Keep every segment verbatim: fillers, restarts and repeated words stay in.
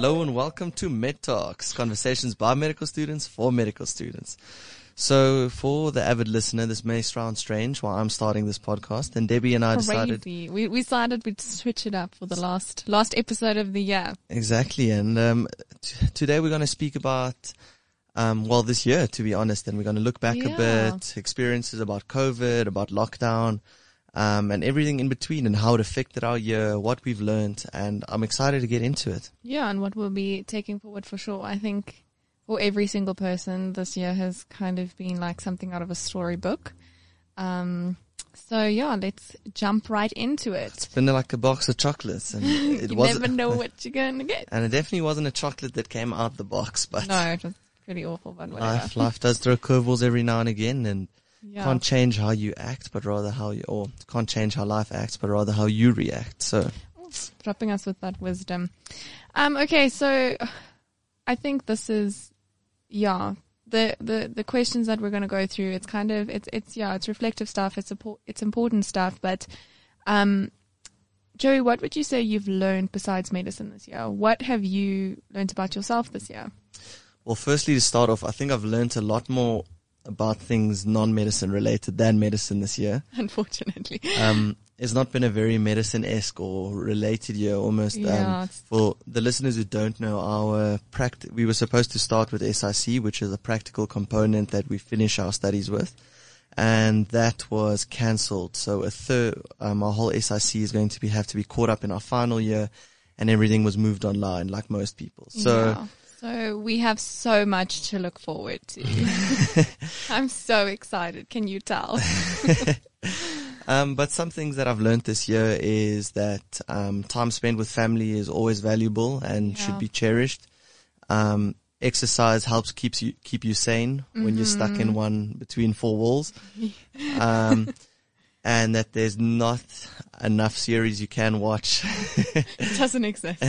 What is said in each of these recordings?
Hello and welcome to Med Talks, conversations by medical students for medical students. So for the avid listener, this may sound strange while I'm starting this podcast, and Debbie and I Crazy. decided... We, we decided we'd switch it up for the last last episode of the year. Exactly, and um, t- today we're going to speak about, um, well, this year, to be honest, and we're going to look back Yeah. a bit, experiences about COVID, about lockdown, um, and everything in between, and how it affected our year, what we've learned, and I'm excited to get into it. Yeah, and what we'll be taking forward for sure. I think for every single person, this year has kind of been like something out of a storybook. Um, so yeah, let's jump right into it. It's been like a box of chocolates, and it you wasn't, never know what you're going to get. and it definitely wasn't a chocolate that came out the box, but No, it was pretty awful, but whatever. life, life does throw curveballs every now and again, and Yeah. can't change how you act, but rather how you, or can't change how life acts, but rather how you react. So, Dropping us with that wisdom. Um, okay, so I think this is, yeah, the, the, the questions that we're going to go through, it's kind of, it's, it's, yeah, it's reflective stuff. It's, support, it's important stuff. But, um, Joey, what would you say you've learned besides medicine this year? What have you learned about yourself this year? well, firstly, to start off, I think I've learned a lot more about things non-medicine related than medicine this year. Unfortunately. Um, it's not been a very medicine-esque or related year almost. Yeah, Um, it's- for the listeners who don't know, our pract- we were supposed to start with S I C, which is a practical component that we finish our studies with. And that was cancelled. So a third, um, our whole S I C is going to be, have to be caught up in our final year, and everything was moved online like most people. So, yeah. So we have so much to look forward to. I'm so excited. Can you tell? Um, but some things that I've learned this year is that um, time spent with family is always valuable and Yeah. should be cherished. Um, exercise helps keeps you keep you sane when you're stuck Mm-hmm. in one between four walls, um, and that there's not enough series you can watch. It doesn't exist.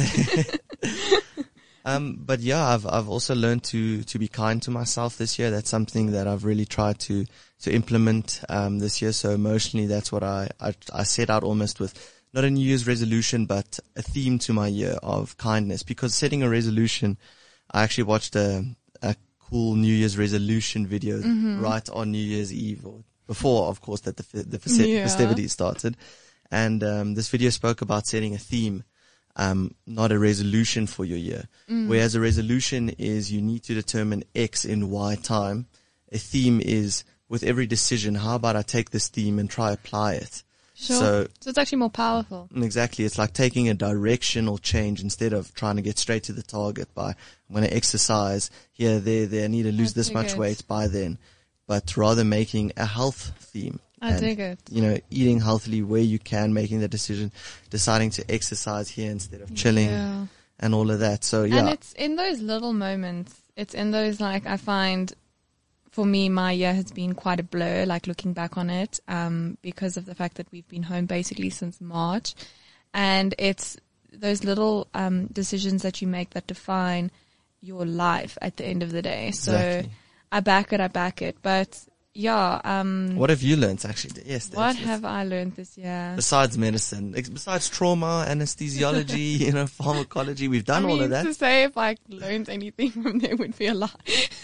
Um, but yeah, I've, I've also learned to, to be kind to myself this year. That's something that I've really tried to, to implement, um, this year. So emotionally, that's what I, I, I set out almost with not a New Year's resolution, but a theme to my year of kindness, because setting a resolution, I actually watched a, a cool New Year's resolution video right on New Year's Eve, or before, of course, that the, fe- the festi- Yeah. festivities started. And, um, this video spoke about setting a theme. Um, not a resolution for your year. Whereas a resolution is you need to determine X in Y time. A theme is with every decision, how about I take this theme and try apply it? Sure. So, So it's actually more powerful. exactly, it's like taking a directional change instead of trying to get straight to the target by, I'm going to exercise here, there, there, I need to lose That's this much good. weight by then. But rather making a health theme. I And, dig it. You know, eating healthily where you can, making the decision, deciding to exercise here instead of chilling Yeah. and all of that. So yeah, And it's in those little moments. It's in those, like, I find for me, my year has been quite a blur, like looking back on it, um, because of the fact that we've been home basically since March. And it's those little, um, decisions that you make that define your life at the end of the day. So Exactly. I back it, I back it. But yeah, um, what have you learned actually? Yes. what that's- have I learned this year? besides medicine, ex- besides trauma, anesthesiology, you know, pharmacology, we've done I all mean, of that. to say if I learned anything from there would be a lie.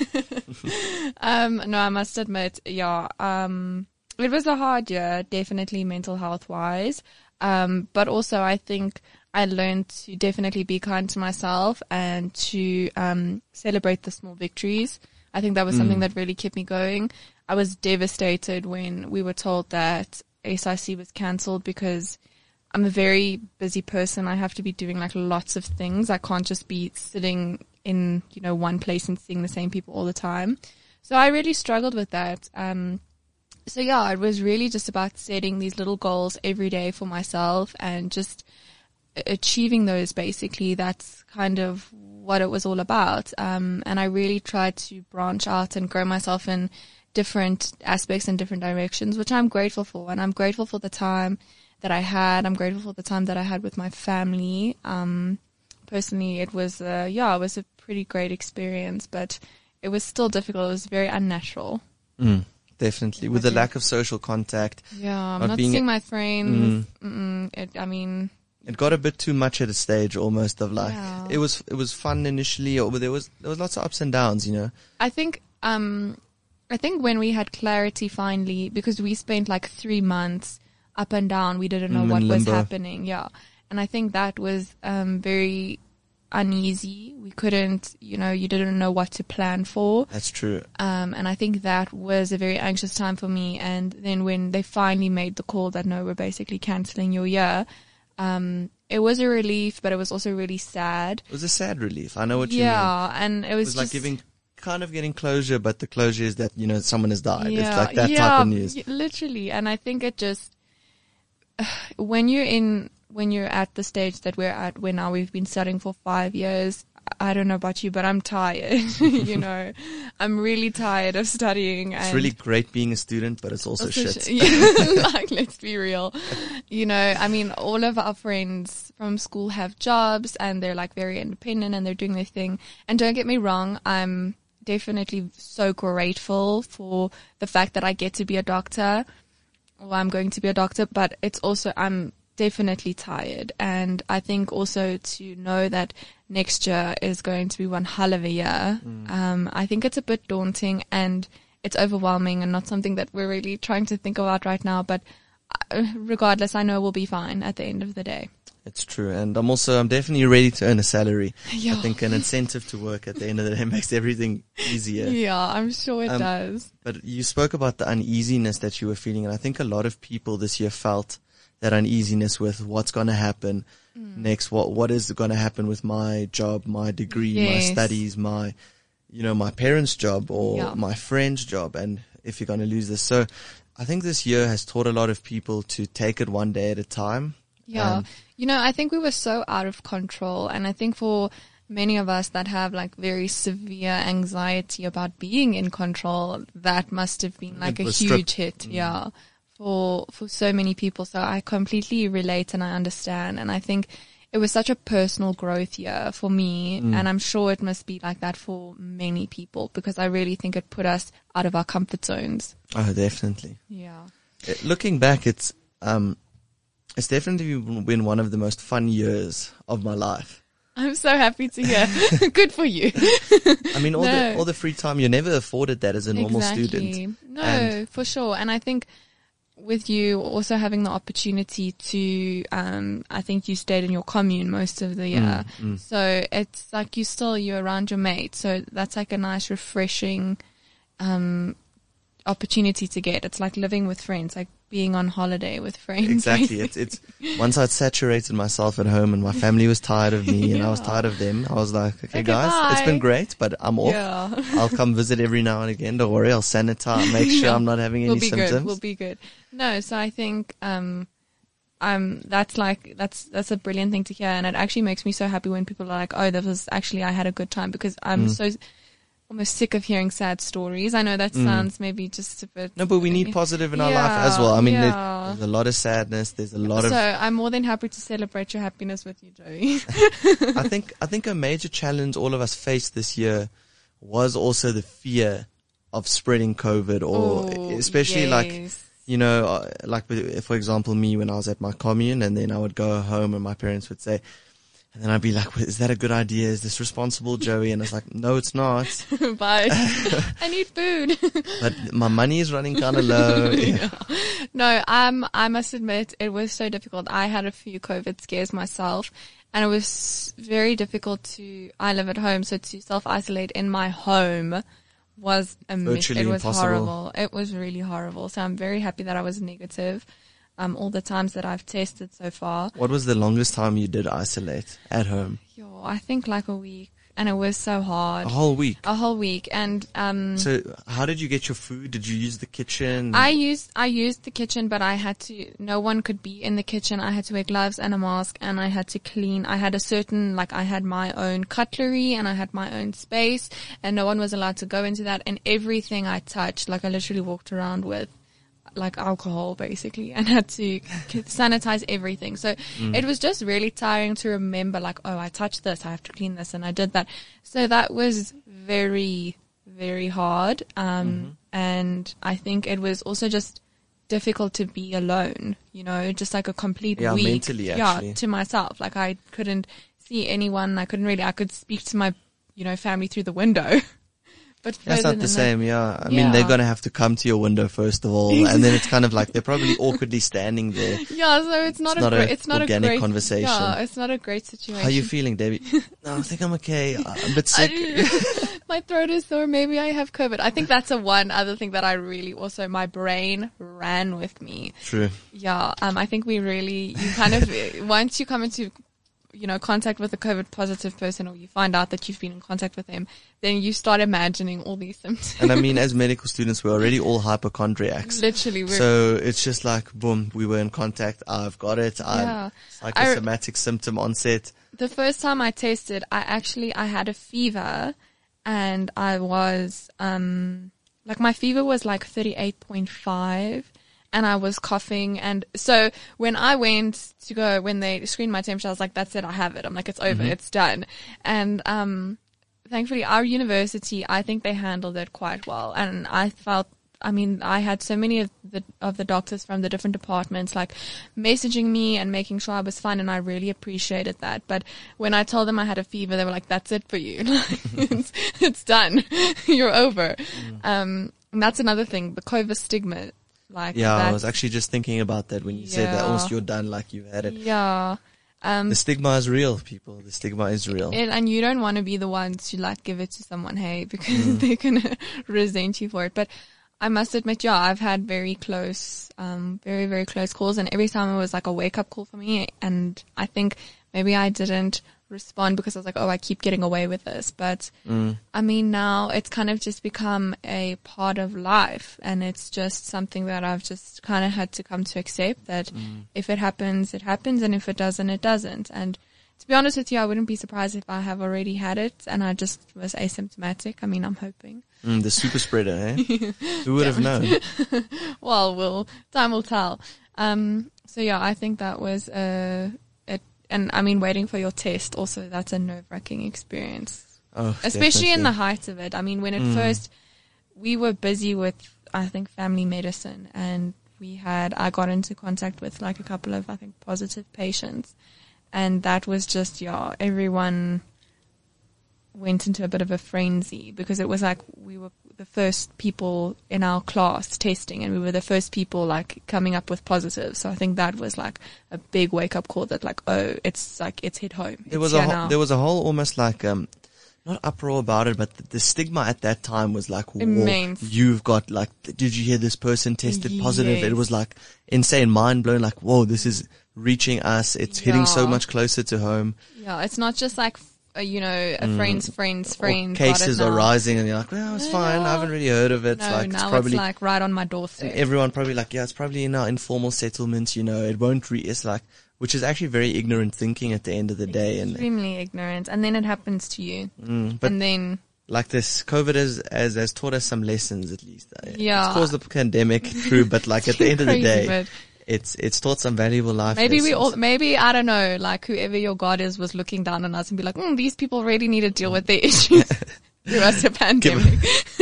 um, no, I must admit, yeah, um, it was a hard year, definitely mental health wise. Um, but also I think I learned to definitely be kind to myself and to, um, celebrate the small victories. I think that was something that really kept me going. I was devastated when we were told that S I C was cancelled because I'm a very busy person. I have to be doing like lots of things. I can't just be sitting in, you know, one place and seeing the same people all the time. So I really struggled with that. Um, so yeah, it was really just about setting these little goals every day for myself and just achieving those basically. That's kind of what it was all about. Um, and I really tried to branch out and grow myself in different aspects and different directions, which I'm grateful for. And I'm grateful for the time that I had. I'm grateful for the time that I had with my family. Um, personally, it was, uh, yeah, it was a pretty great experience, but it was still difficult. It was very unnatural. Mm, definitely. With the Okay. lack of social contact. Yeah, I'm Not not, being seeing a- my friends. Mm-mm. It, I mean, it got a bit too much at a stage almost of like, Yeah. it was, it was fun initially, or there was, there was lots of ups and downs, you know. I think, um, I think when we had clarity finally, because we spent like three months up and down, we didn't know Mm, what in was limbo. happening. Yeah. And I think that was, um, very uneasy. We couldn't, you know, you didn't know what to plan for. That's true. Um, and I think that was a very anxious time for me. And then when they finally made the call that no, we're basically cancelling your year, um, it was a relief, but it was also really sad. It was a sad relief. I know what you mean. Yeah, and it It was, was like just, giving, kind of getting closure, but the closure is that, you know, someone has died. yeah, It's like that yeah, type of news. y- literally. And I think it just, when you're in, when you're at the stage that we're at, where now we've been studying for five years, I don't know about you, but I'm tired. You know, I'm really tired of studying. It's and really great being a student, but it's also, also shit. sh- yeah, like, let's be real. You know, I mean, all of our friends from school have jobs and they're like very independent and they're doing their thing. And don't get me wrong, I'm definitely so grateful for the fact that I get to be a doctor, or I'm going to be a doctor, but it's also, I'm definitely tired. And I think also to know that next year is going to be one hell of a year, mm. um, I think it's a bit daunting and it's overwhelming and not something that we're really trying to think about right now. But regardless, I know we'll be fine at the end of the day. It's true. And I'm also, I'm definitely ready to earn a salary. Yeah. I think an incentive to work at the end of the day makes everything easier. Yeah, I'm sure it Um, does. But you spoke about the uneasiness that you were feeling. And I think a lot of people this year felt that uneasiness with what's going to happen mm. next. What, what is going to happen with my job, my degree, yes. my studies, my, you know, my parents' job or yeah. my friend's job. And if you're going to lose this. So I think this year has taught a lot of people to take it one day at a time. Yeah. Um, you know, I think we were so out of control. And I think for many of us that have like very severe anxiety about being in control, that must have been like It a was huge stripped. hit. Mm. Yeah. For, for so many people. So I completely relate and I understand. And I think it was such a personal growth year for me. Mm. And I'm sure it must be like that for many people because I really think it put us out of our comfort zones. Oh, definitely. Yeah. Uh, Looking back, it's, um, it's definitely been one of the most fun years of my life. I'm so happy to hear. Good for you. I mean, all No. the all the free time, you're never afforded that as a normal exactly. student. No, And- for sure. And I think with you also having the opportunity to, um, I think you stayed in your commune most of the year. Mm, mm. So it's like you still, you're around your mates. So that's like a nice, refreshing, um, opportunity to get. It's like living with friends, like being on holiday with friends. Exactly. It's, it's, once I'd saturated myself at home and my family was tired of me and I was Yeah. tired of them, I was like, okay, Okay, guys, it's bye. been great, but I'm off. Yeah. I'll come visit every now and again. Don't worry, I'll sanitize, make sure Yeah. I'm not having any We'll be symptoms. good. We'll be good. No, so I think, um, um, that's like, that's, that's a brilliant thing to hear. And it actually makes me so happy when people are like, oh, that was actually, I had a good time because I'm Mm. so almost sick of hearing sad stories. I know that Mm. sounds maybe just a bit. No, but we need positive in our life Yeah, as well. I mean, there- yeah. there's a lot of sadness. There's a lot So of, I'm more than happy to celebrate your happiness with you, Joey. I think, I think a major challenge all of us faced this year was also the fear of spreading COVID or Oh, especially like, yes. you know, uh, like with- for example, me when I was at my commune and then I would go home and my parents would say, and then I'd be like, well, is that a good idea? Is this responsible, Joey? And I was like, no, it's not. Bye. I need food. But my money is running kind of low. Yeah. No, um, I must admit it was so difficult. I had a few COVID scares myself and it was very difficult to, I live at home, so to self-isolate in my home was a mission. Virtually It was impossible. horrible. It was really horrible. So I'm very happy that I was negative, um, all the times that I've tested so far. What was the longest time you did isolate at home? Yo, I think like a week and it was so hard. A whole week. A whole week. And, um, So how did you get your food? Did you use the kitchen? I used I used the kitchen, but I had to. No one could be in the kitchen. I had to wear gloves and a mask, and I had to clean. I had a certain like I had my own cutlery and I had my own space, and no one was allowed to go into that. And everything I touched, like I literally walked around with like alcohol basically, and had to sanitize everything. So Mm. it was just really tiring to remember, like, oh, I touched this, I have to clean this, and I did that. So that was very, very hard. Um, Mm-hmm. and I think it was also just difficult to be alone, you know, just like a complete Yeah, week. mentally, actually. Yeah, to myself. Like I couldn't see anyone. I couldn't really, I could speak to my, you know, family through the window. But That's further not the than same, yeah. I Yeah. mean, they're going to have to come to your window first of all, and then it's kind of like they're probably awkwardly standing there. that- Yeah, so it's not It's a not great, a it's not organic a great conversation. Yeah, it's not a great situation. How are you feeling, Debbie? No, I think I'm okay. I'm a bit sick. I- my throat is sore. Maybe I have COVID. I think that's a one other thing that I really also, my brain ran with me. True. Yeah. Um, I think we really, you kind of, once you come into, you know, contact with a COVID positive person, or you find out that you've been in contact with them, then you start imagining all these symptoms. And I mean, as medical students, we're already all hypochondriacs. Literally. We're, So it's just like, boom, we were in contact. I've got it. I'm Yeah. psychosomatic symptom onset. the first time I tested, I actually, I had a fever and I was, um, like my fever was like thirty-eight point five and I was coughing. And so when I went to go, when they screened my temperature, I was like, that's it. I have it. I'm like, it's over. It's done. And, um, thankfully our university, I think they handled it quite well. And I felt, I mean, I had so many of the of the doctors from the different departments like messaging me and making sure I was fine, and I really appreciated that. But when I told them I had a fever, they were like, "That's it for you. it's, it's done. You're over." Mm. Um, and that's another thing, the COVID stigma. Like, Yeah, I was actually just thinking about that when you said that. Yeah. Almost you're done, like you've had it. yeah. Um, The stigma is real, people. The stigma is real. and, and you don't want to be the ones to like give it to someone, hey, because they're gonna resent you for it. But I must admit, yeah, I've had very close, um, very, very close calls, and every time it was like a wake up call for me. And I think maybe I didn't respond because I was like, oh, I keep getting away with this. But Mm. I mean, now it's kind of just become a part of life, and it's just something that I've just kind of had to come to accept that Mm. if it happens, it happens, and if it doesn't, it doesn't. And to be honest with you, I wouldn't be surprised if I have already had it and I just was asymptomatic. I mean, I'm hoping. Mm, the super spreader, eh? Who would have known? Well, we'll, time will tell. Um, so yeah, I think that was, uh, it, and I mean, waiting for your test also, that's a nerve-wracking experience. Oh, Especially in the definitely. height of it. I mean, when at Mm. first we were busy with, I think, family medicine, and we had, I got into contact with like a couple of, I think, positive patients. And that was just, yeah, everyone went into a bit of a frenzy because it was like we were the first people in our class testing, and we were the first people like coming up with positives. So I think that was like a big wake up call that like, oh, it's like, it's hit home. There It's was a here whole, now. there was a whole almost like um not uproar about it, but the, the stigma at that time was like, whoa, Immense. you've got like, did you hear this person tested positive? Yes. It was like insane, mind blown. Like, whoa, this is reaching us. It's hitting so Yeah. much closer to home. Yeah, it's not just like, uh, you know, a friend's friend's Or friend. got it cases are now. rising, and you're like, well, it's fine. I haven't really heard of it. No, like, now it's it's, probably like right on my doorstep. everyone probably like, yeah, it's probably in our informal settlements. You know, it won't. Re- it's like, which is actually very ignorant thinking at the end of the day. And Extremely ignorant. And then it happens to you. mm, but and then, like this, COVID has, has has taught us some lessons at least. Uh, Yeah. it's caused the pandemic through, but like at the end of the crazy, day, but it's it's taught some valuable life maybe we lessons. all, maybe, I don't know, like whoever your God is was looking down on us and be like, mm, these people really need to deal with their issues through us a pandemic.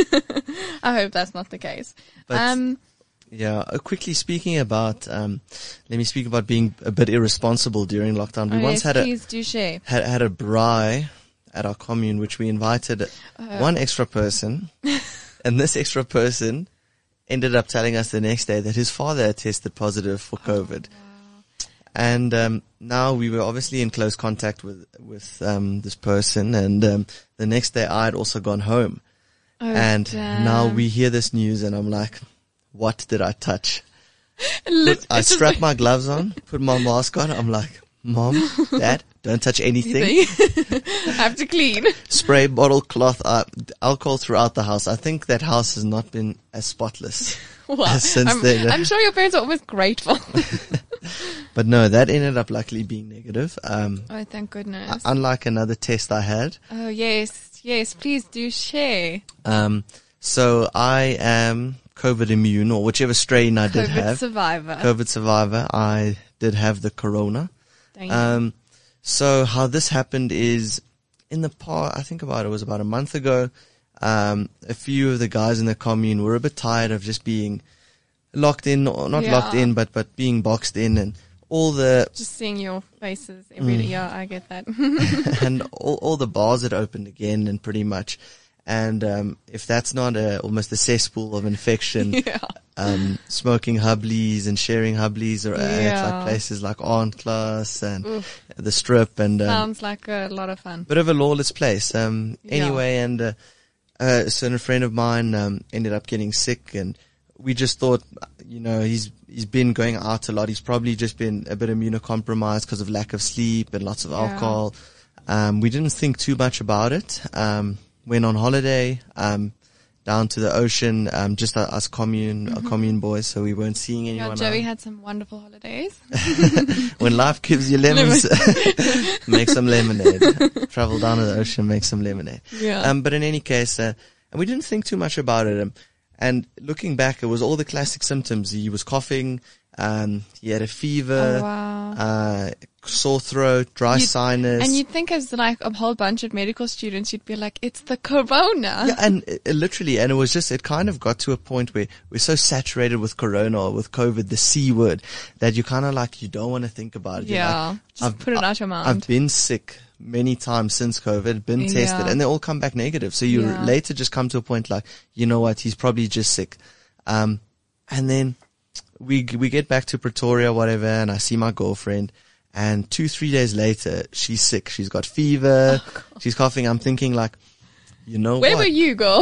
I hope that's not the case. But- um, Yeah. Uh, quickly speaking about, um, let me speak about being a bit irresponsible during lockdown. We oh once yes, had a please do share. had had a braai at our commune, which we invited one extra person, and this extra person ended up telling us the next day that his father had tested positive for COVID. And um, now we were obviously in close contact with with um, this person, and um, the next day I had also gone home, Oh, and damn. now we hear this news, and I'm like, "What did I touch?" Lit- I it's just strapped my gloves on, put my mask on. I'm like, "Mom, Dad, don't touch anything." have to clean. Spray bottle cloth, uh, alcohol throughout the house. I think that house has not been as spotless Wow. since I'm, then. I'm sure your parents are always grateful. But no, that ended up luckily being negative. Um, Oh, thank goodness. unlike another test I had. Oh, yes. Yes, please do share. Um, so I am COVID immune, or whichever strain I did COVID have. survivor. COVID survivor. I did have the corona. Thank you. Um, so how this happened is in the past, I think about it was about a month ago. Um, a few of the guys in the commune were a bit tired of just being locked in, or not Yeah. locked in, but, but being boxed in, and all the, Just seeing your faces every Mm. day. Yeah, I get that. and all, all the bars had opened again, and pretty much, and, um, if that's not a, almost a cesspool of infection, yeah. um, smoking Hubblies and sharing Hubblies or at Yeah. like places like Aunt Class and Oof. the Strip, and, um, Sounds like a lot of fun. bit of a lawless place. Um, Yeah. anyway, and, uh, uh, a certain friend of mine, um, ended up getting sick, and we just thought, you know, he's, he's been going out a lot. He's probably just been a bit immunocompromised because of lack of sleep and lots of Yeah. alcohol. Um, we didn't think too much about it. Um, went on holiday, um, down to the ocean, um, just uh, us commune, mm-hmm. commune boys, so we weren't seeing Yeah, anyone. Joey out. had some wonderful holidays. When life gives you lemons, make some lemonade. Travel down to the ocean, make some lemonade. Yeah. Um, but in any case, uh, and we didn't think too much about it. Um, and looking back, it was all the classic symptoms. He was coughing, um, he had a fever, Oh, wow. uh, sore throat, dry You'd- sinus. And you'd think as like a whole bunch of medical students, you'd be like, it's the corona. Yeah, and uh, literally, and it was just, it kind of got to a point where we're so saturated with corona or with COVID, the C word, that you kind of like, you don't want to think about it. You're Yeah. like, Just I've- put it out your mind. I've been sick many times since COVID, been Yeah. tested, and they all come back negative. So you Yeah. later just come to a point like, you know what, he's probably just sick. Um, and then we, we get back to Pretoria, whatever, and I see my girlfriend. And two, three days later, she's sick. She's got fever. Oh, she's coughing. I'm thinking like, you know Where what? were you, girl?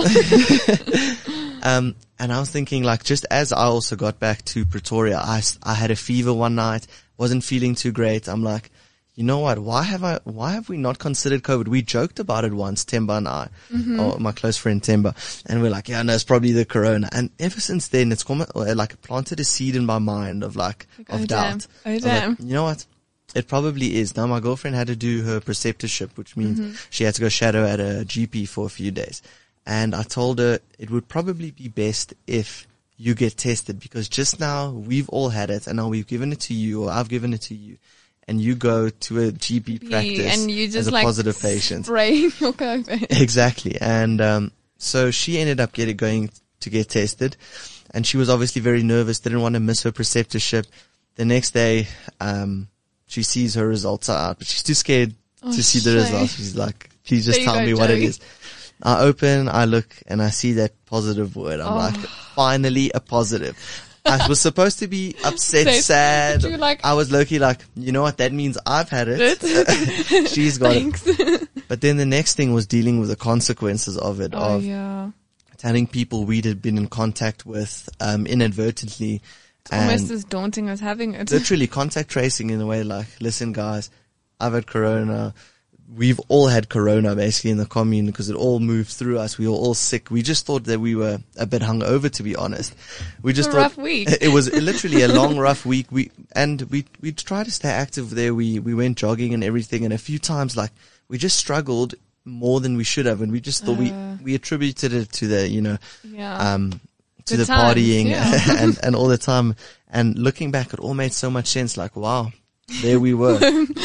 Um, and I was thinking like, just as I also got back to Pretoria, I, s- I had a fever one night, wasn't feeling too great. I'm like, you know what? Why have I, why have we not considered COVID? We joked about it once, Temba and I, Mm-hmm. or my close friend Temba, and we're like, yeah, no, it's probably the corona. And ever since then, it's come, like planted a seed in my mind of like, Like, of oh, doubt. damn. Oh, I was damn. like, you know what? It probably is. Now my girlfriend had to do her preceptorship, which means Mm-hmm. she had to go shadow at a G P for a few days. And I told her it would probably be best if you get tested, because just now we've all had it, and now we've given it to you, or I've given it to you, and you go to a G P practice and you as just a like positive patient. spraying your COVID. Exactly. And um, so she ended up getting going to get tested, and she was obviously very nervous, didn't want to miss her preceptorship. The next day, um, she sees her results are out, but she's too scared Oh, to see the shame. results. She's like, please just There you tell go, me what it Joey. is. I open, I look, and I see that positive word. I'm Oh. like, finally a positive. I was supposed to be upset, Sad. sad. But you were like- I was low-key like, you know what, that means I've had it. She's got it. Thanks. But then the next thing was dealing with the consequences of it, Oh, of yeah. telling people we'd had been in contact with, um, inadvertently. Almost And as daunting as having it. literally contact tracing in a way like, listen guys, I've had corona. We've all had corona basically in the commune because it all moved through us. We were all sick. We just thought that we were a bit hungover, to be honest. We just a thought rough week. it was literally a long, rough week. We, and we, we tried to stay active there. We, we went jogging and everything. And a few times, like, we just struggled more than we should have. And we just thought Uh. we, we attributed it to the, you know, Yeah. um, to Good the times, partying yeah. and, and all the time. And looking back, it all made so much sense. Like, wow, there we were,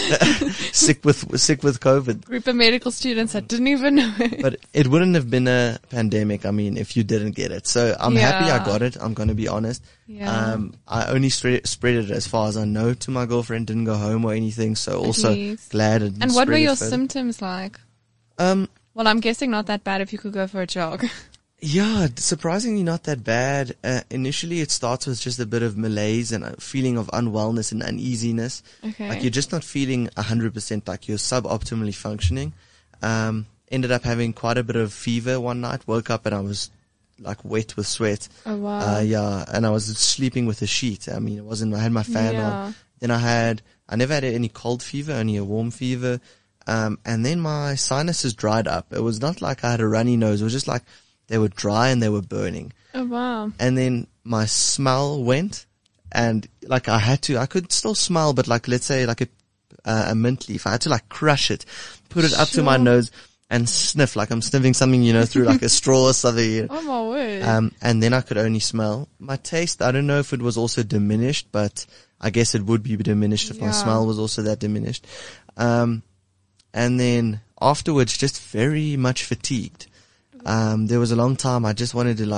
sick with, sick with COVID. Group of medical students that didn't even know it. But it wouldn't have been a pandemic, I mean, if you didn't get it. So I'm happy I Yeah. got it. I'm going to be honest. Yeah. Um, I only spread, spread it as far as I know to my girlfriend, didn't go home or anything. So also least. glad it didn't And what were spread it your further. symptoms like? Um, Well, I'm guessing not that bad if you could go for a jog. Yeah, surprisingly not that bad. Uh, initially it starts with just a bit of malaise and a feeling of unwellness and uneasiness. Okay. Like you're just not feeling one hundred percent, like you're suboptimally functioning. Um, ended up having quite a bit of fever one night, woke up and I was like wet with sweat. Oh, wow. Uh, yeah, and I was sleeping with a sheet. I mean, it wasn't, I had my fan Yeah. on. Then I had, I never had any cold fever, only a warm fever. Um, and then my sinuses dried up. It was not like I had a runny nose. It was just like they were dry and they were burning. Oh, wow. And then my smell went and like I had to, I could still smell, but like, let's say like a, uh, a mint leaf, I had to like crush it, put it up to my Sure. nose and sniff like I'm sniffing something, you know, through like a straw or something. You know. Oh, my word. Um, and then I could only smell. My taste, I don't know if it was also diminished, but I guess it would be diminished if my Yeah. smell was also that diminished. Um, and then afterwards, just very much fatigued. Um, there was a long time I just wanted to like,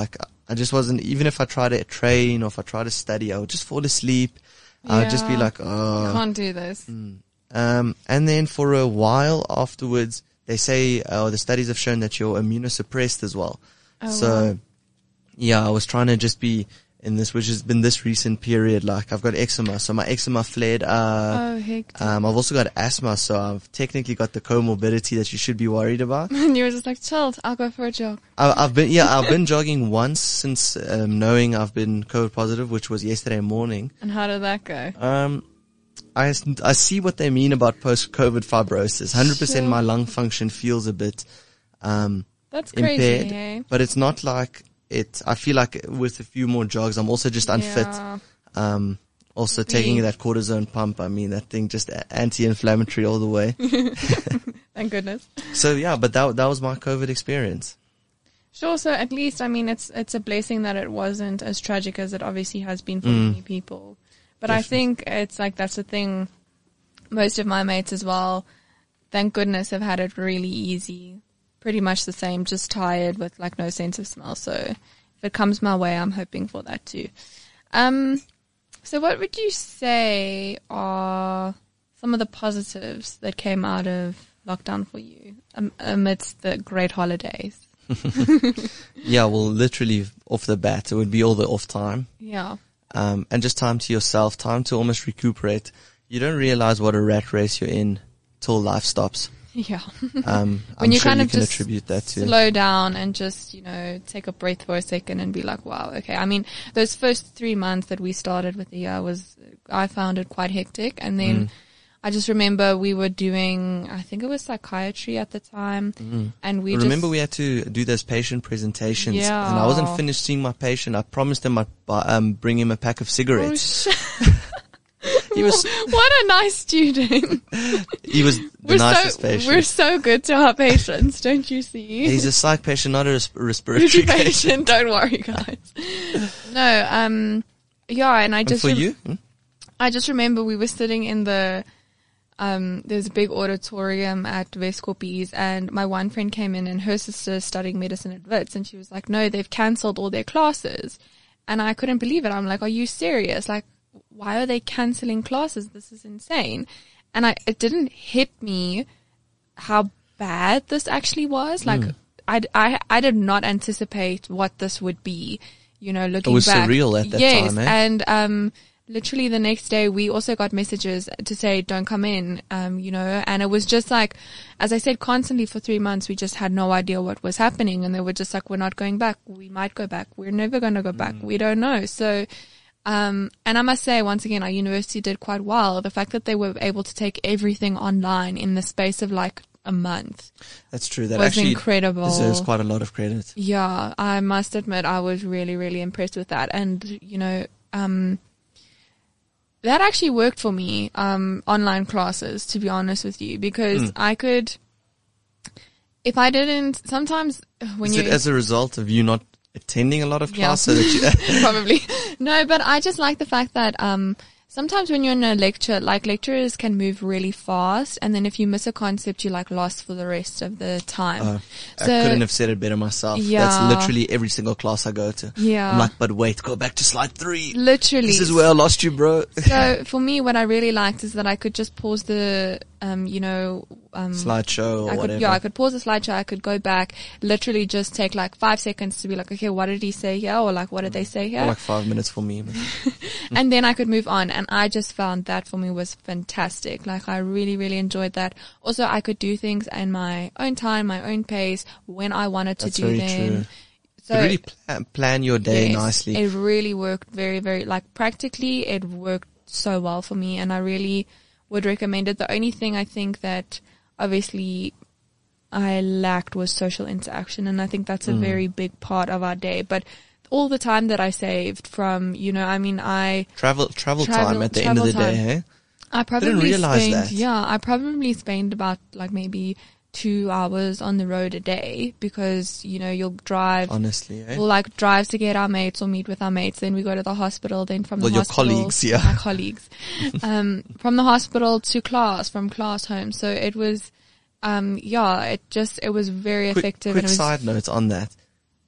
I just wasn't, even if I tried to train or if I tried to study, I would just fall asleep. I would just be Yeah. like, oh. I can't do this. Um, and then for a while afterwards, they say, uh, the studies have shown that you're immunosuppressed as well. Oh, so, wow. yeah, I was trying to just be in this, which has been this recent period. Like, I've got eczema, so my eczema flared up. Oh, heck. Um, I've also got asthma, so I've technically got the comorbidity that you should be worried about. And you were just like, chilled, I'll go for a jog. I, I've been, yeah, I've been jogging once since, um, knowing I've been COVID positive, which was yesterday morning. And how did that go? Um, I, s- I see what they mean about post-COVID fibrosis. one hundred percent Sure. my lung function feels a bit, um, That's crazy, impaired, hey? but it's not like it, I feel like with a few more jogs, I'm also just unfit. Yeah. Um, also Maybe. taking that cortisone pump. I mean, that thing just a- anti-inflammatory all the way. Thank goodness. So yeah, but that, that was my COVID experience. Sure, so at least, I mean, it's it's a blessing that it wasn't as tragic as it obviously has been for Mm. many people. But I think it's like, that's the thing, most of my mates as well, thank goodness, have had it really easy. Pretty much the same, just tired with like no sense of smell. So if it comes my way, I'm hoping for that too. Um, so what would you say are some of the positives that came out of lockdown for you um, amidst the great holidays? Yeah, well, literally off the bat, it would be all the off time. Yeah. Um, and just time to yourself, time to almost recuperate. You don't realize what a rat race you're in till life stops. Yeah. Um, When I'm you sure kind you of can just attribute that to. slow down and just, you know, take a breath for a second and be like, wow, okay. I mean, those first three months that we started with the year was, I found it quite hectic. And then Mm. I just remember we were doing, I think it was psychiatry at the time. And we I just, remember we had to do those patient presentations, Yeah. and I wasn't finished seeing my patient. I promised him I'd buy, um, bring him a pack of Oh, cigarettes. sh- He was, what a nice student. he was the We're nicest so, patient. we're so good to our patients, don't you see? He's a psych patient, not a res- respiratory patient. patient. Don't worry, guys. No, um, yeah, and I And just for rem- you? Hmm? I just remember we were sitting in the, um, there's a big auditorium at Westkoppies, and my one friend came in and her sister is studying medicine at Wits, and she was like, no, they've cancelled all their classes. And I couldn't believe it. I'm like, are you serious? Like, why are they cancelling classes? This is insane. And I, it didn't hit me how bad this actually was. Like, Mm. I, I, I did not anticipate what this would be, you know, looking was back. surreal at that yes, time, eh? and, um, literally the next day we also got messages to say don't come in, um, you know, and it was just like, as I said, constantly for three months we just had no idea what was happening, and they were just like, we're not going back, we might go back, we're never going to go back, we don't know. So, um, and I must say once again, our university did quite well. The fact that they were able to take everything online in the space of like a month That's true. That was actually incredible. deserves quite a lot of credit. Yeah, I must admit I was really, really impressed with that. And, you know, um, that actually worked for me, um, online classes, to be honest with you, because Mm. I could, if I didn't, sometimes when Is you, it as a result of you not attending a lot of Yeah. class so that you, probably, no, but I just like the fact that, um, sometimes when you're in a lecture, like lecturers can move really fast, and then if you miss a concept, you're like lost for the rest of the time. uh, I So- couldn't have said it better myself. Yeah. That's literally every single class I go to. Yeah. I'm like, but wait, go back to slide three. Literally. This is where I lost you, bro. So for me, what I really liked is that I could just pause the, um, you know, um, Slideshow or I could, whatever. yeah, I could pause the slideshow. I could go back, literally just take like five seconds to be like, okay, what did he say here? Or like, what did they say Or here? like five minutes for me. But And then I could move on. And I just found that for me was fantastic. Like I really, really enjoyed that. Also, I could do things in my own time, my own pace, when I wanted to That's do very them. true. So you really plan, plan your day yes, nicely. It really worked very, very, like practically it worked so well for me, and I really would recommend it. The only thing I think that obviously I lacked was social interaction, and I think that's a Mm. very big part of our day. But all the time that I saved from, you know, I mean, I, Travel, travel, Travel- time at the end of the travel day, time. hey? I probably realize spent, that. yeah, I probably spent about like maybe two hours on the road a day, because, you know, you'll drive, Honestly, eh? we'll like drive to get our mates or meet with our mates. Then we go to the hospital. Then from Well, the your hospital, colleagues, yeah. my colleagues, um, from the hospital to class, from class home. So it was, um, yeah, it just, it was very Quick, effective. quick and it was, side note on that.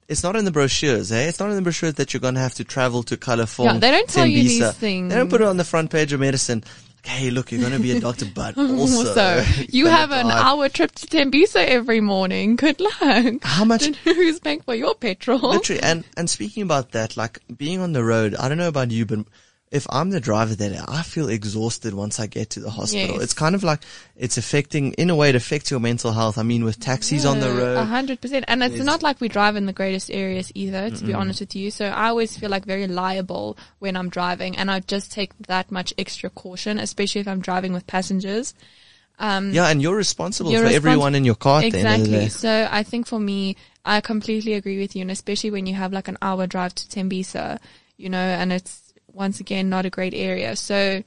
it's not in the brochures, eh? It's not in the brochures that you're going to have to travel to Californ. Yeah, they don't tell you these Tembisa. things. They don't put it on the front page of medicine. Hey, look, you're going to be a doctor, but also, So you you're have gonna an die. hour trip to Tembisa every morning. Good luck. How much? Don't know who's paying for your petrol. Literally, and, and speaking about that, like being on the road, I don't know about you, but if I'm the driver there, I feel exhausted once I get to the hospital. Yes. It's kind of like, it's affecting, in a way, it affects your mental health. I mean, with taxis on the A road. hundred percent. And it's There's- not like we drive in the greatest areas either, to be honest with you. So I always feel like very liable when I'm driving, and I just take that much extra caution, especially if I'm driving with passengers. Um, Yeah, and you're responsible You're for respons- everyone in your car at the end of the Exactly. day. So I think for me, I completely agree with you, and especially when you have like an hour drive to Tembisa, you know, and it's once again not a great area. So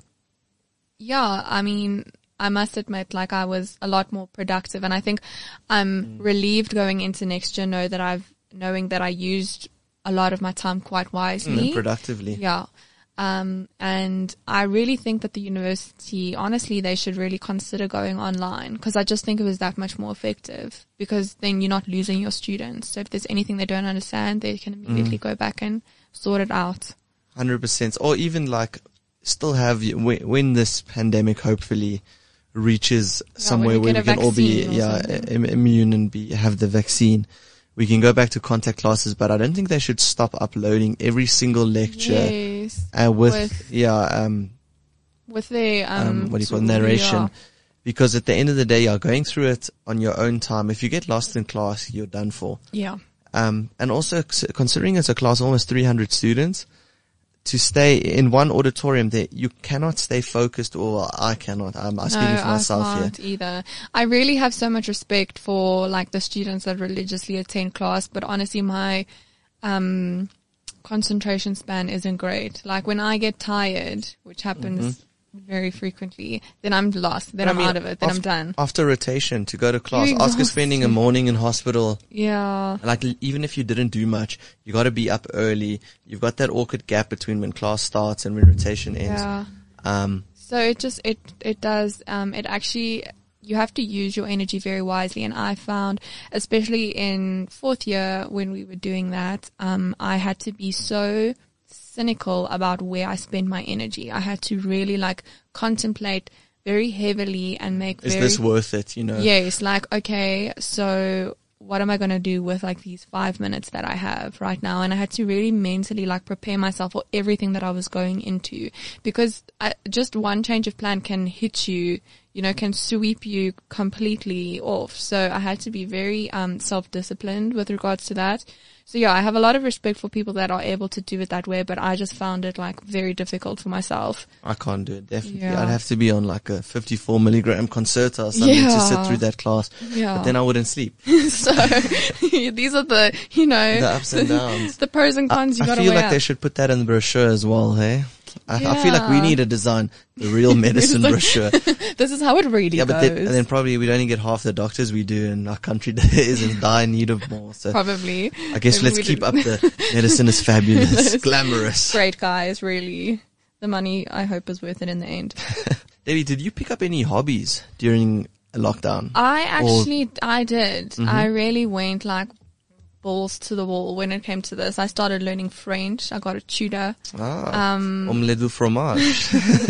yeah, I mean, I must admit, like I was a lot more productive, and I think I'm Mm. relieved going into next year, know that I've knowing that I used a lot of my time quite wisely. Mm, productively. Yeah. Um, and I really think that the university, honestly, they should really consider going online, because I just think it was that much more effective, because then you're not losing your students. So if there's anything they don't understand, they can immediately Mm. go back and sort it out. one hundred percent. Or even like, still have, you- when, when this pandemic hopefully reaches somewhere when we where get we a can all be vaccine or yeah something. im- immune and be have the vaccine, we can go back to contact classes. But I don't think they should stop uploading every single lecture Yes. uh, with, With- yeah um, With the, um, um what do you call it, so- narration. yeah. Because at the end of the day, you're going through it on your own time. If you get lost in class, you're done for. Yeah. Um, and also c- considering it's a class of almost three hundred students, to stay in one auditorium there, you cannot stay focused, or I cannot. I'm, I'm speaking No, for myself I here. can't either. I really have so much respect for like the students that religiously attend class, but honestly, my um, concentration span isn't great. Like when I get tired, which happens very frequently, then I'm lost. Then But I I'm mean, out of it. Then af- I'm done. After rotation, to go to class, You're after spending a exhausted. morning in hospital, Yeah. like l- even if you didn't do much, you got to be up early. You've got that awkward gap between when class starts and when rotation ends. Yeah. Um, So it just, it, it does, um, it actually, you have to use your energy very wisely. And I found, especially in fourth year when we were doing that, um, I had to be so cynical about where I spend my energy. I had to really like contemplate very heavily and make is very, this worth it? You know? yes, like, okay, so what am I going to do with like these five minutes that I have right now? And I had to really mentally like prepare myself for everything that I was going into, because I, just one change of plan can hit you, you know, can sweep you completely off. So I had to be very um, self-disciplined with regards to that. So yeah, I have a lot of respect for people that are able to do it that way, but I just found it like very difficult for myself. I can't do it, definitely. Yeah. I'd have to be on like a fifty-four milligram Concerta or something to sit Yeah. through that class. Yeah. But then I wouldn't sleep. So these are the, you know, The ups and downs. the pros and I, cons you I got to feel weigh like up. they should put that in the brochure as well, hey? I, I feel like we Yeah. need to design the real medicine brochure. This is how it really Yeah, goes. but then, and then probably we'd only get half the doctors we do in our country that is in dire need of more. So Probably. I guess Maybe let's we keep didn't- up the medicine is fabulous, glamorous. Great guys, really. The money, I hope, is worth it in the end. Debbie, did you pick up any hobbies during a lockdown? I actually, I did. Mm-hmm. I really went like balls to the wall when it came to this. I started learning French. I got a tutor. Ah, Um, omelette du fromage.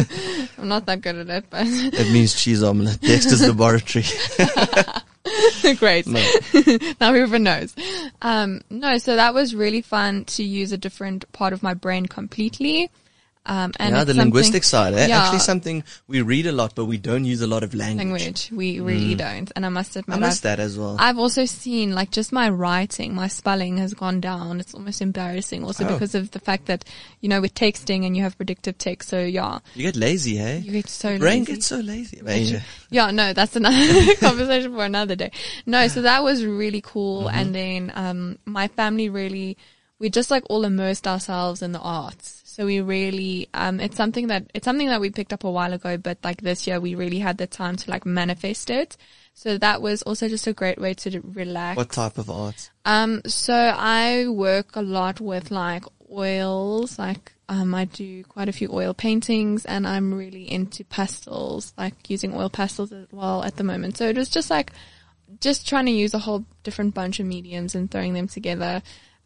I'm not that good at it, but It means cheese omelette. Dexter's Laboratory. great. No. Now everyone knows. Um, no, so that was really fun to use a different part of my brain completely. Um, and yeah, it's the something- linguistic side. Eh? Yeah. Actually something we read a lot, but we don't use a lot of language. language. We really don't. And I must I admit, miss I've, that as well. I've also seen like just my writing, my spelling has gone down. It's almost embarrassing also Oh. because of the fact that, you know, with texting and you have predictive text. So yeah, You get lazy, hey? you get so Brain lazy. gets so lazy. Man, Yeah, no, that's another conversation for another day. No, so that was really cool. Mm-hmm. And then, um, my family really, we just like all immersed ourselves in the arts. So we really, um, it's something that, it's something that we picked up a while ago, but like this year we really had the time to like manifest it. So that was also just a great way to relax. What type of art? Um, so I work a lot with like oils, like, um, I do quite a few oil paintings and I'm really into pastels, like using oil pastels as well at the moment. So it was just like, just trying to use a whole different bunch of mediums and throwing them together.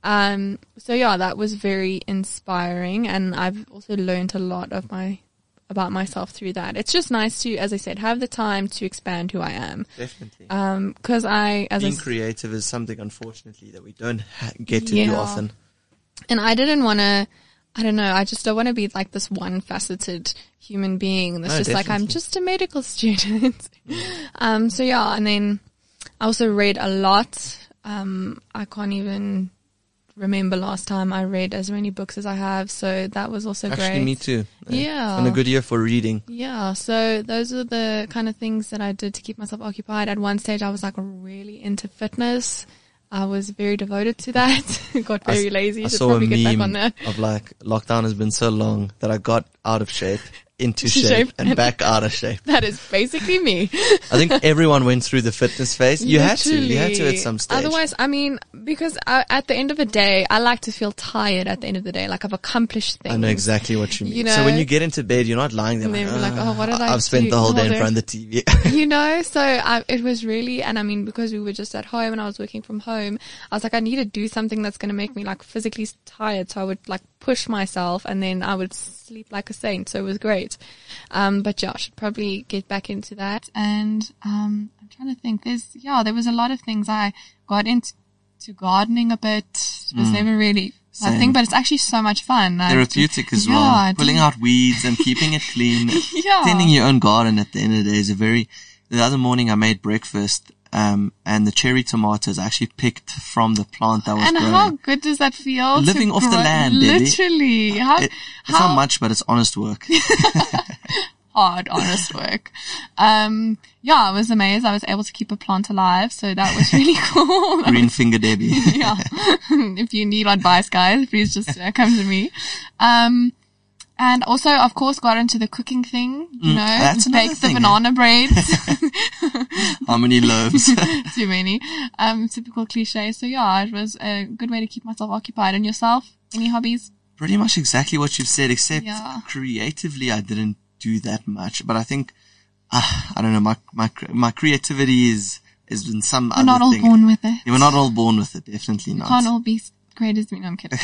Um, so yeah, that was very inspiring, and I've also learned a lot of my about myself through that. It's just nice to, as I said, have the time to expand who I am. Definitely. Um, because I, as being I, creative is something, unfortunately, that we don't ha- get to Yeah. do often. and I didn't want to. I don't know. I just don't want to be like this one-faceted human being that's No, just like, I'm definitely. just a medical student. um, so yeah, and then I also read a lot. Um, I can't even remember last time I read as many books as I have. So that was also Actually, great. me too. Yeah. It's been a good year for reading. Yeah, so those are the kind of things that I did to keep myself occupied. At one stage, I was like really into fitness. I was very devoted to that. Got very I, s- lazy. I Should saw a probably get back meme on that. of like, lockdown has been so long that I got out of shape, into Shape shape, and and- back out of shape. That is basically me. I think everyone went through the fitness phase. You had to. You had to at Literally. some stage. Otherwise, I mean, because I, at the end of the day, I like to feel tired at the end of the day, like I've accomplished things. I know exactly what you mean. You so when know? you get into bed, you're not lying there And like, then we're like, "Ah, oh, what did I I've spent do the whole the day whole in day?" front of the T V. You know, so I, it was really, and I mean, because we were just at home and I was working from home, I was like, I need to do something that's going to make me like physically tired. So I would like push myself and then I would sleep like a saint. So it was great. Um, but yeah, I should probably get back into that. And, um, I'm trying to think. There's, yeah, there was a lot of things. I got into to gardening a bit. It was never really my Same. thing, but it's actually so much fun. Like, Therapeutic as yeah, well. I Pulling didn't- out weeds and keeping it clean. Yeah. Tending your own garden at the end of the day is a very, the other morning I made breakfast, um, and the cherry tomatoes I actually picked from the plant that was And growing. how good does that feel? to Living off the grow- land, baby. Literally. How, It, it's how not much, but it's honest work. hard, honest work. Um, yeah, I was amazed. I was able to keep a plant alive. So that was really cool. Green finger Debbie. Yeah. If you need advice, guys, please just uh, come to me. Um, and also, of course, got into the cooking thing, you Mm, know, that's another baked the thing, eh? banana breads. How many loaves? Too many. Um, typical cliche. So yeah, it was a good way to keep myself occupied. And yourself? Any hobbies? Pretty much exactly what you've said, except Yeah. creatively I didn't do that much. But I think, uh, I don't know, my, my, my creativity is, is in some We're other not all thing. born with it. Yeah, we're not all born with it, definitely not. Can't all be great as me. No, I'm kidding.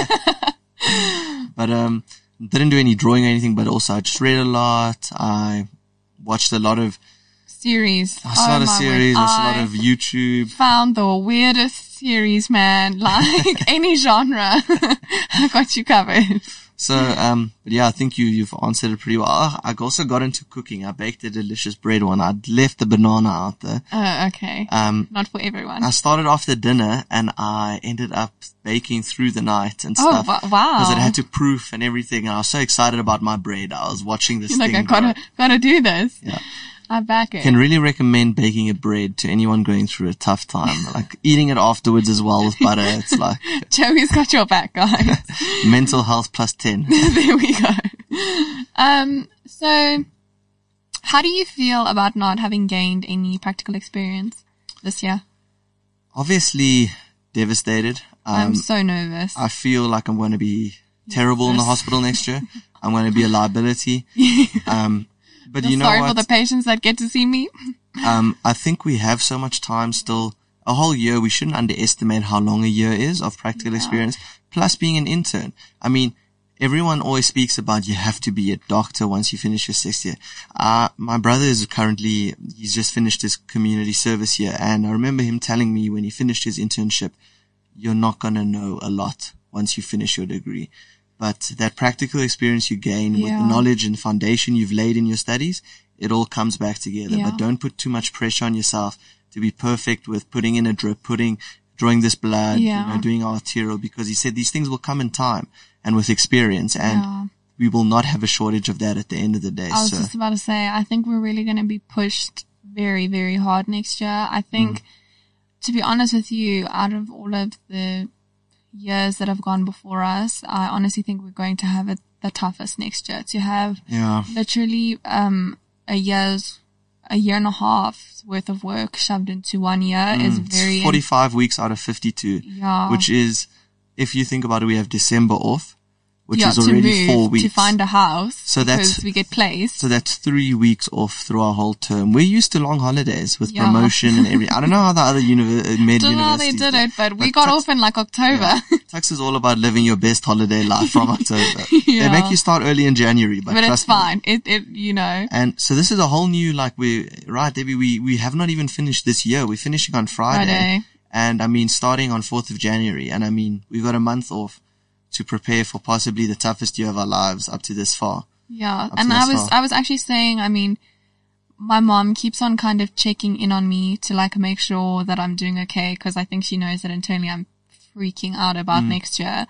But, um, didn't do any drawing or anything, but also I just read a lot. I watched a lot of, Series. I saw a Oh lot of my series, word. watched a lot I of YouTube. found the weirdest series, man. Like any genre. I got you covered. So, um, but yeah, I think you, you've answered it pretty well. Oh, I also got into cooking. I baked a delicious bread one. I left the banana out there. Oh, okay. Um, Not for everyone. I started after dinner and I ended up baking through the night and Oh, stuff. wa- wow. Because it had to proof and everything. And I was so excited about my bread. I was watching this You're like, thing. I gotta, grow. gotta do this. Yeah. I back it. Can really recommend baking a bread to anyone going through a tough time. Like eating it afterwards as well with butter. It's like Joey's got your back, guys. mental health plus ten. There we go. Um, so how do you feel about not having gained any practical experience this year? Obviously devastated. Um, I'm so nervous. I feel like I'm going to be terrible in the Yes. hospital next year. I'm going to be a liability. Um, but Feel you know sorry what? for the patients that get to see me. Um, I think we have so much time still. A whole year, we shouldn't underestimate how long a year is of practical experience. Plus being an intern. I mean, everyone always speaks about you have to be a doctor once you finish your sixth year. Uh, my brother is currently, he's just finished his community service year. And I remember him telling me when he finished his internship, you're not going to know a lot once you finish your degree. But that practical experience you gain with the Yeah. knowledge and foundation you've laid in your studies, it all comes back together. Yeah. But don't put too much pressure on yourself to be perfect with putting in a drip, putting, drawing this blood, Yeah. you know, doing arterial, because he said these things will come in time and with experience, and Yeah. we will not have a shortage of that at the end of the day. I was So just about to say, I think we're really going to be pushed very, very hard next year. I think, Mm. to be honest with you, out of all of the years that have gone before us, I honestly think we're going to have it the toughest next year. To have yeah, literally um a year's, a year and a half's worth of work shoved into one year is Mm, very, it's forty-five weeks out of fifty-two, yeah, which is, if you think about it, we have December off. which yeah, is already to move, four weeks. to find a house. So that's, because we get placed. So that's three weeks off through our whole term. We're used to long holidays with Yeah. promotion and everything. I don't know how the other univer- med Don't know how they universities did do. it, but we got Tux- off in like October. Yeah. Tux is all about living your best holiday life from October. Yeah. They make you start early in January, but, But it's trust me. fine. It, it, you know. And so this is a whole new, like we, right, Debbie, we, we have not even finished this year. We're finishing on Friday. Friday. And I mean, starting on fourth of January. And I mean, we've got a month off to prepare for possibly the toughest year of our lives up to this far. Yeah. Up And to I this was, far. I was actually saying, I mean, my mom keeps on kind of checking in on me to like make sure that I'm doing okay. Cause I think she knows that internally I'm freaking out about Mm. next year.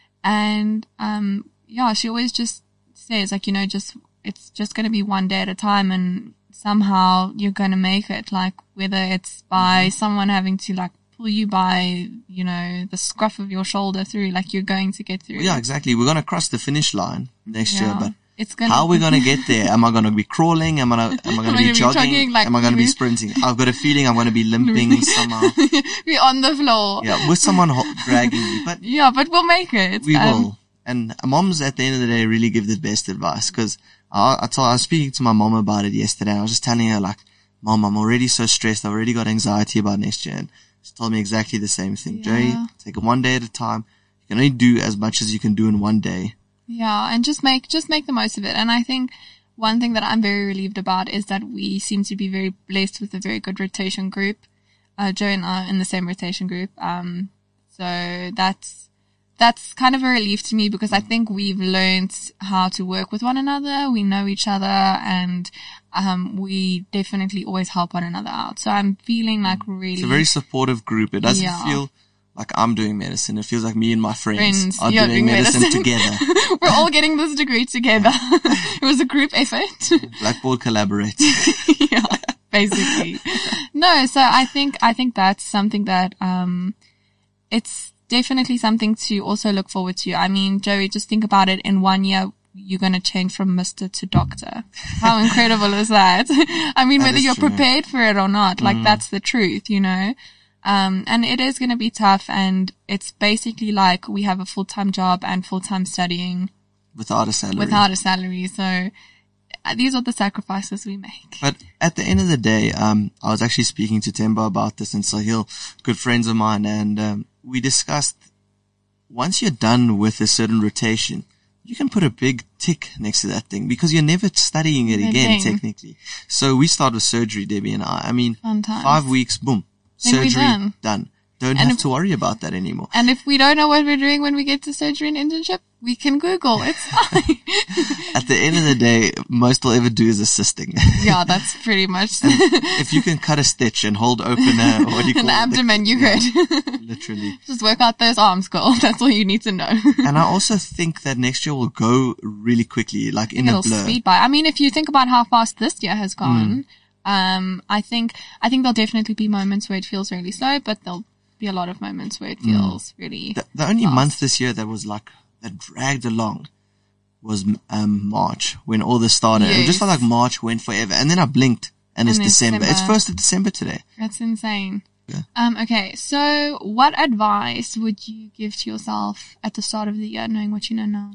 And, um, yeah, she always just says like, you know, just, it's just going to be one day at a time and somehow you're going to make it. Like whether it's by Mm-hmm. someone having to like pull you by, you know, the scruff of your shoulder through, like you're going to get through. Yeah, exactly. We're going to cross the finish line next year, Yeah. but It's gonna, how are we going to get there? Am I going to be crawling? Am I, am I going to be gonna be jogging? jogging, like Am I going to be we- sprinting? I've got a feeling I'm going to be limping somehow. be on the floor? Yeah, with someone ho- dragging me, but Yeah, but we'll make it. we Um, will. And moms at the end of the day really give the best advice because I, I, told, I was speaking to my mom about it yesterday. I was just telling her like, Mom, I'm already so stressed. I've already got anxiety about next year. And she told me exactly the same thing. Yeah. Joey, take it one day at a time. You can only do as much as you can do in one day. Yeah, and just make just make the most of it. And I think one thing that I'm very relieved about is that we seem to be very blessed with a very good rotation group. Uh, Joe and I are in the same rotation group. Um, so that's that's kind of a relief to me because I think we've learned how to work with one another. We know each other, and um, we definitely always help one another out. So I'm feeling like really It's a very supportive group. It doesn't Yeah. feel like I'm doing medicine. It feels like me and my friends, Friends, are you're doing doing medicine, medicine. together. we're all getting this degree together. It was a group effort. Blackboard collaborate. Yeah, basically. No, so I think, I think that's something that, um, it's definitely something to also look forward to. I mean, Joey, just think about it. In one year, you're going to change from Mister to Doctor. How incredible is that? I mean, That whether is you're true. prepared for it or not, like that's the truth, you know? Um, and it is going to be tough, and it's basically like we have a full-time job and full-time studying Without a salary. without a salary. So uh, these are the sacrifices we make. But at the end of the day, um, I was actually speaking to Temba about this and Sahil, good friends of mine, and um, we discussed once you're done with a certain rotation, you can put a big tick next to that thing because you're never studying it The again, thing. technically. So we start with surgery, Debbie and I. I mean, Fun times. five weeks, boom, Then we're surgery, done. done. Don't And have if- to worry about that anymore. And if we don't know what we're doing when we get to surgery and internship, we can Google. It's fine. At the end of the day, most they'll ever do is assisting. Yeah, that's pretty much If you can cut a stitch and hold open a, what do you call an it? abdomen. You Yeah. could Literally. just work out those arms, girl. That's all you need to know. And I also think that next year will go really quickly, like in a It'll blur. speed by. I mean, if you think about how fast this year has gone, Mm. um, I think I think there'll definitely be moments where it feels really slow, but there'll be a lot of moments where it feels really. The, the only fast. month this year that was like, that dragged along was um March when all this started. It Yes. just felt like March went forever. And then I blinked and, it's And it's December. It's December. first of December today. That's insane. Yeah. Um, okay, so what advice would you give to yourself at the start of the year, knowing what you know now?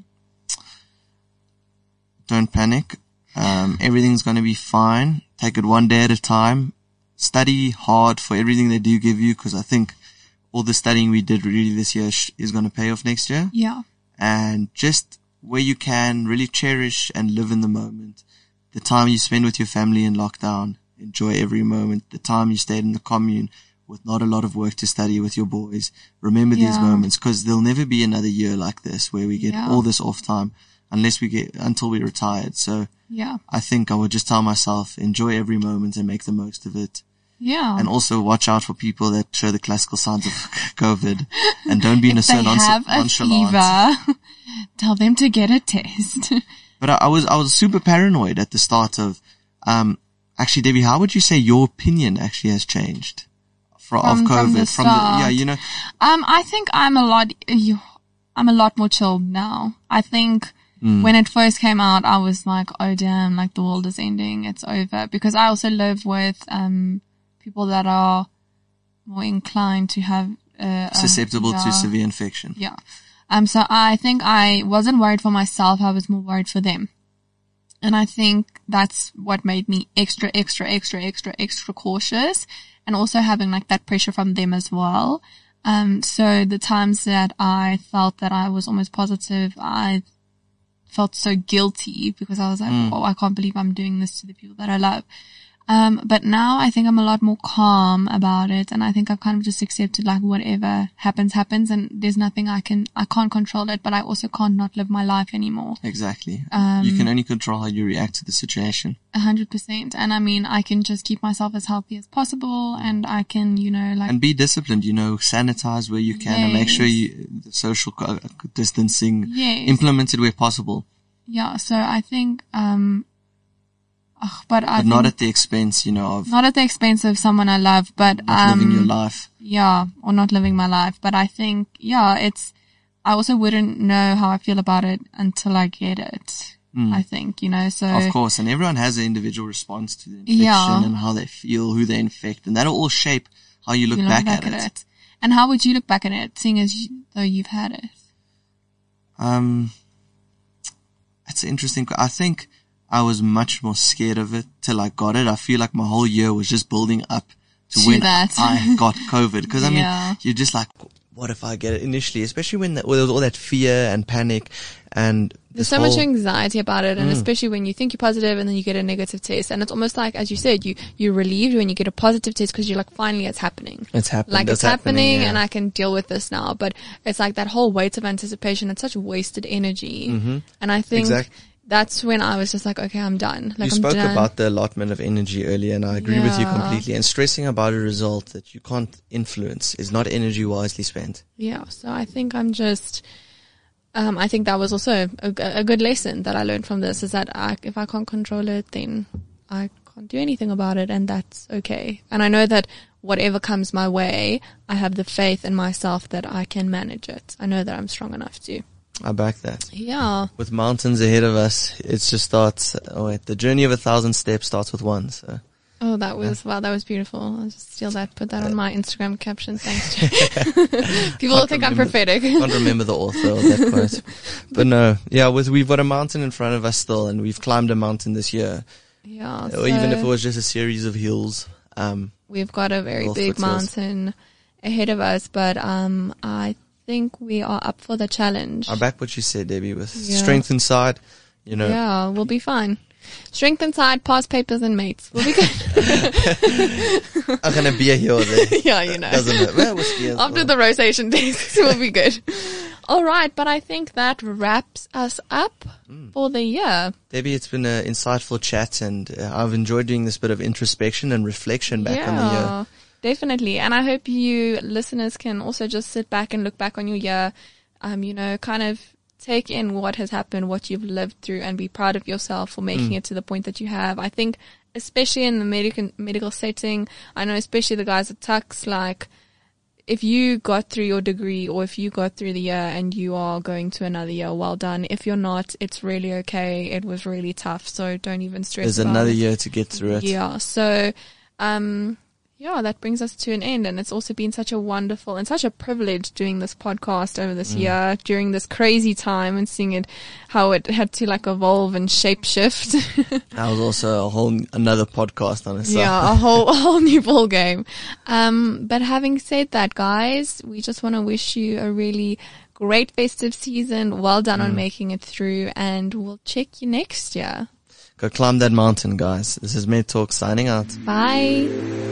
Don't panic. Um, everything's going to be fine. Take it one day at a time. Study hard for everything they do give you, because I think all the studying we did really this year sh- is going to pay off next year. Yeah. And just where you can, really cherish and live in the moment. The time you spend with your family in lockdown, enjoy every moment. The time you stayed in the commune with not a lot of work to study with your boys. Remember these Yeah. moments, because there'll never be another year like this where we get Yeah. all this off time unless we get, until we're retired. So Yeah. I think I would just tell myself, enjoy every moment and make the most of it. Yeah. And also watch out for people that show the classical signs of COVID, and don't be if so they nonch- have a nonchalant. fever, tell them to get a test. But I, I was, I was super paranoid at the start of, um, actually, Debbie, how would you say your opinion actually has changed for, From- of COVID? from the start. yeah, you know, Um, I think I'm a lot, I'm a lot more chilled now. I think Mm. when it first came out, I was like, oh damn, like the world is ending. It's over. Because I also live with, um, people that are more inclined to have, uh, susceptible uh, to yeah. severe infection. Yeah. Um, so I think I wasn't worried for myself. I was more worried for them. And I think that's what made me extra, extra, extra, extra, extra cautious, and also having like that pressure from them as well. Um, so the times that I felt that I was almost positive, I felt so guilty because I was like, Mm. oh, I can't believe I'm doing this to the people that I love. Um, but now I think I'm a lot more calm about it, and I think I've kind of just accepted like whatever happens, happens, and there's nothing I can, I can't control it, but I also can't not live my life anymore. Exactly. Um, you can only control how you react to the situation. A hundred percent. And I mean, I can just keep myself as healthy as possible, and I can, you know, like. And be disciplined, you know, sanitize where you can, and make sure you, the social uh, distancing, Yes. implemented where possible. Yeah. So I think, um, ugh, but I But think not at the expense, you know, of not at the expense of someone I love, but, not um, living your life. yeah, or not living my life. But I think, yeah, it's, I also wouldn't know how I feel about it until I get it. Mm. I think, you know, so. Of course, and everyone has an individual response to the infection Yeah. and how they feel, who they infect, and that'll all shape how you look you back, at, it. And how would you look back at it, seeing as you, though you've had it? Um, it's interesting. I think I was much more scared of it till I got it. I feel like my whole year was just building up to, To when that. I got COVID. Because I Yeah. mean, you're just like, what if I get it initially? Especially when that, with all that fear and panic and There's this so whole, much anxiety about it, and Mm. especially when you think you're positive and then you get a negative test, and it's almost like, as you said, you you're relieved when you get a positive test because you're like, finally, it's happening. It's happened. Like it's, happening, yeah. and I can deal with this now. But it's like that whole weight of anticipation. It's such wasted energy, Mhm. and I think Exact- that's when I was just like, okay, I'm done. Like you I'm spoke done. about the allotment of energy earlier, and I agree with you Yeah. completely. And stressing about a result that you can't influence is not energy wisely spent. Yeah, so I think I'm just, um, I think that was also a, a good lesson that I learned from this, is that I, if I can't control it, then I can't do anything about it, and that's okay. And I know that whatever comes my way, I have the faith in myself that I can manage it. I know that I'm strong enough to. I back that. Yeah. With mountains ahead of us, it just starts, oh wait, the journey of a thousand steps starts with one, so. Oh, that was, wow, that was beautiful. I'll just steal that, put that on my Instagram caption. Thanks, Jay. People will think I'm prophetic. I can't remember the author of that quote. But no, yeah, with, we've got a mountain in front of us still, and we've climbed a mountain this year. Yeah. Or even so- if it was just a series of hills. Um, We've got a very Little big foothills. mountain ahead of us, but um, I think we are up for the challenge. I back what you said, Debbie, with Yeah. strength inside, you know. Yeah, we'll be fine. Strength inside, past papers and mates. We'll be good. I'm going to be a here or there. Yeah, you know. Doesn't it? Well, whiskey as After well. the rotation test, we'll be good. All right, but I think that wraps us up Mm. for the year. Debbie, it's been an insightful chat, and uh, I've enjoyed doing this bit of introspection and reflection back yeah, on the year. definitely. And I hope you listeners can also just sit back and look back on your year, um, you know, kind of take in what has happened, what you've lived through, and be proud of yourself for making Mm. it to the point that you have. I think, especially in the medical medical setting, I know especially the guys at Tux, like, if you got through your degree or if you got through the year and you are going to another year, well done. If you're not, it's really okay. It was really tough, so don't even stress There's about another it. year to get through it. Yeah, so, um, yeah, that brings us to an end, and it's also been such a wonderful and such a privilege doing this podcast over this Mm. year during this crazy time, and seeing it, how it had to like evolve and shape shift. That was also a whole another podcast on itself. Yeah, a whole, a whole new ball game. Um, but having said that, guys, we just want to wish you a really great festive season. Well done on Mm. making it through, and we'll check you next year. Go climb that mountain, guys. This is Med Talk signing out. Bye.